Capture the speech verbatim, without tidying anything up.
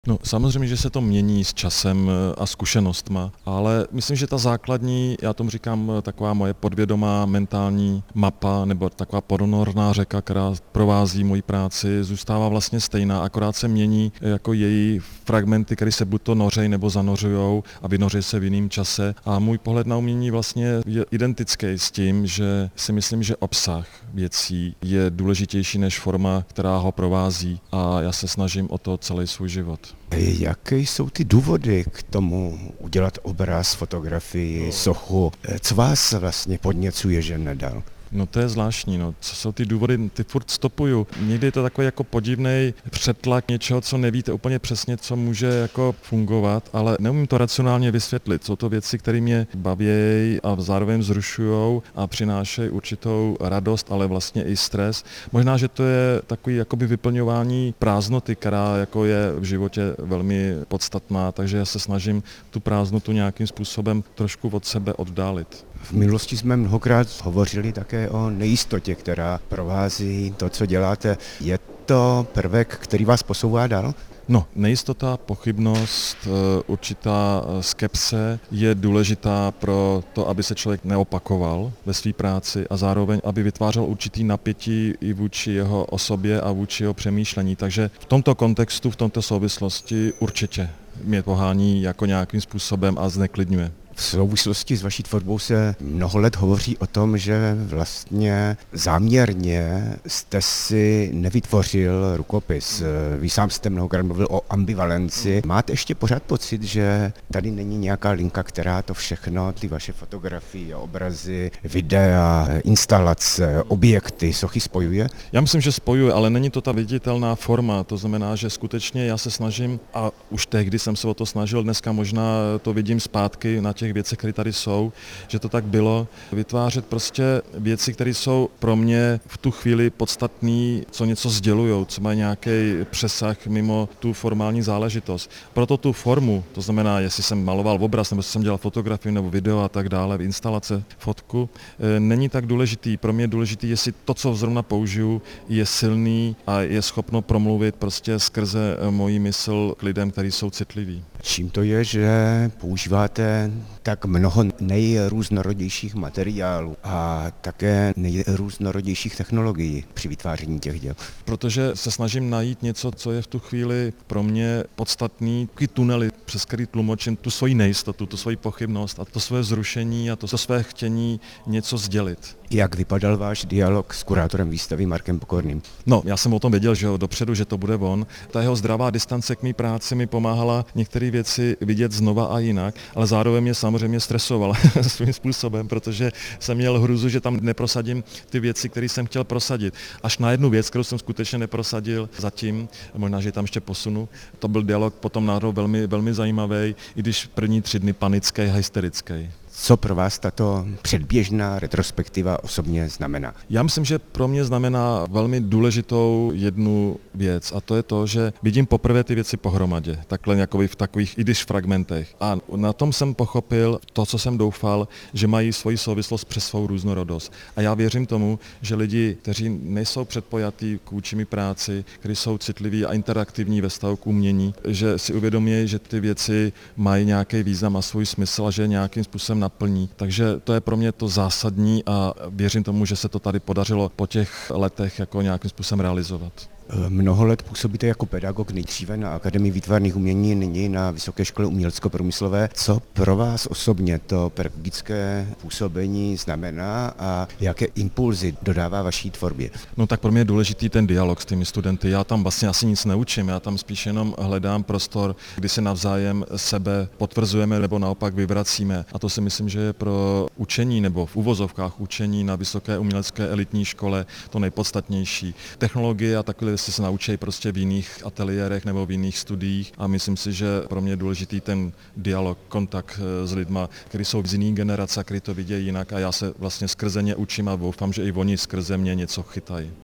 No, samozřejmě, že se to mění s časem a zkušenostma, ale myslím, že ta základní, já tomu říkám taková moje podvědomá mentální mapa nebo taková podonorná řeka, která provází moji práci, zůstává vlastně stejná, akorát se mění jako její fragmenty, které se buď to nořejí nebo zanořujou a vynoří se v jiném čase. A můj pohled na umění vlastně je identický s tím, že si myslím, že obsah věcí je důležitější než forma, která ho provází, a já se snažím o to celý svůj život. Jaké jsou ty důvody k tomu udělat obraz, fotografii, sochu? Co vás vlastně podněcuje, že nedal? No to je zvláštní, no. Co jsou ty důvody, ty furt stopuju. Někdy je to takový jako podivný přetlak něčeho, co nevíte úplně přesně, co může jako fungovat, ale neumím to racionálně vysvětlit. Jsou to věci, které mě baví a zároveň vzrušují a přinášejí určitou radost, ale vlastně i stres. Možná, že to je takový jakoby vyplňování prázdnoty, která jako je v životě velmi podstatná, takže já se snažím tu prázdnotu nějakým způsobem trošku od sebe oddálit. V minulosti jsme mnohokrát hovořili také o nejistotě, která provází to, co děláte. Je to prvek, který vás posouvá dál? No, nejistota, pochybnost, určitá skepse je důležitá pro to, aby se člověk neopakoval ve své práci a zároveň, aby vytvářel určitý napětí i vůči jeho osobě a vůči jeho přemýšlení. Takže v tomto kontextu, v tomto souvislosti určitě mě pohání jako nějakým způsobem a zneklidňuje. V souvislosti s vaší tvorbou se mnoho let hovoří o tom, že vlastně záměrně jste si nevytvořil rukopis. Vy sám jste mnohokrát mluvil o ambivalenci. Máte ještě pořád pocit, že tady není nějaká linka, která to všechno, ty vaše fotografie, obrazy, videa, instalace, objekty, sochy spojuje? Já myslím, že spojuje, ale není to ta viditelná forma. To znamená, že skutečně já se snažím, a už tehdy jsem se o to snažil, dneska možná to vidím zpátky na těch věcech, které tady jsou, že to tak bylo, vytvářet prostě věci, které jsou pro mě v tu chvíli podstatné, co něco sdělujou, co mají nějaký přesah mimo tu formální záležitost. Proto tu formu, to znamená, jestli jsem maloval obraz, nebo jestli jsem dělal fotografii nebo video a tak dále, v instalace, fotku, není tak důležitý. Pro mě je důležitý, jestli to, co zrovna použiju, je silný a je schopno promluvit prostě skrze moji mysl k lidem, kteří jsou citliví. Čím to je, že používáte tak mnoho nejrůznorodějších materiálů a také nejrůznorodějších technologií při vytváření těch děl? Protože se snažím najít něco, co je v tu chvíli pro mě podstatný, takový tunely, přes který tlumočím tu svoji nejistotu, tu svoji pochybnost a to své zrušení a to své chtění něco sdělit. Jak vypadal váš dialog s kurátorem výstavy Markem Pokorným? No, já jsem o tom věděl, že jo, dopředu, že to bude on. Ta jeho zdravá distance k mý práci mi pomáhala některé věci vidět znova a jinak, ale zároveň mě samozřejmě stresovala svým způsobem, protože jsem měl hrůzu, že tam neprosadím ty věci, které jsem chtěl prosadit. Až na jednu věc, kterou jsem skutečně neprosadil zatím, možná, že ji tam ještě posunu. To byl dialog potom náhodou velmi, velmi zajímavý, i když první tři dny panický a hysterický. Co pro vás tato předběžná retrospektiva osobně znamená? Já myslím, že pro mě znamená velmi důležitou jednu věc a to je to, že vidím poprvé ty věci pohromadě, takhle jakoby v takových, i když fragmentech. A na tom jsem pochopil to, co jsem doufal, že mají svoji souvislost přes svou různorodost. A já věřím tomu, že lidi, kteří nejsou předpojatí k vůči mý práci, kteří jsou citliví a interaktivní ve vztahu k umění, že si uvědomí, že ty věci mají nějaký význam a svůj smysl a že nějakým způsobem naplní. Takže to je pro mě to zásadní a věřím tomu, že se to tady podařilo po těch letech jako nějakým způsobem realizovat. Mnoho let působíte jako pedagog nejdříve na Akademii výtvarných umění, nyní na Vysoké škole umělecko-průmyslové. Co pro vás osobně to pedagogické působení znamená a jaké impulzy dodává vaší tvorbě? No tak pro mě je důležitý ten dialog s těmi studenty. Já tam vlastně asi nic neučím, já tam spíš jenom hledám prostor, kdy se navzájem sebe potvrzujeme nebo naopak vyvracíme. A to si myslím, že je pro učení nebo v uvozovkách učení na Vysoké umělecké elitní škole to nejpodstatnější. Technologie a takové si se naučí prostě v jiných ateliérech nebo v jiných studiích a myslím si, že pro mě je důležitý ten dialog, kontakt s lidma, kteří jsou z jiný generace, kteří to vidějí jinak a já se vlastně skrze ně učím a doufám, že i oni skrze mě něco chytají.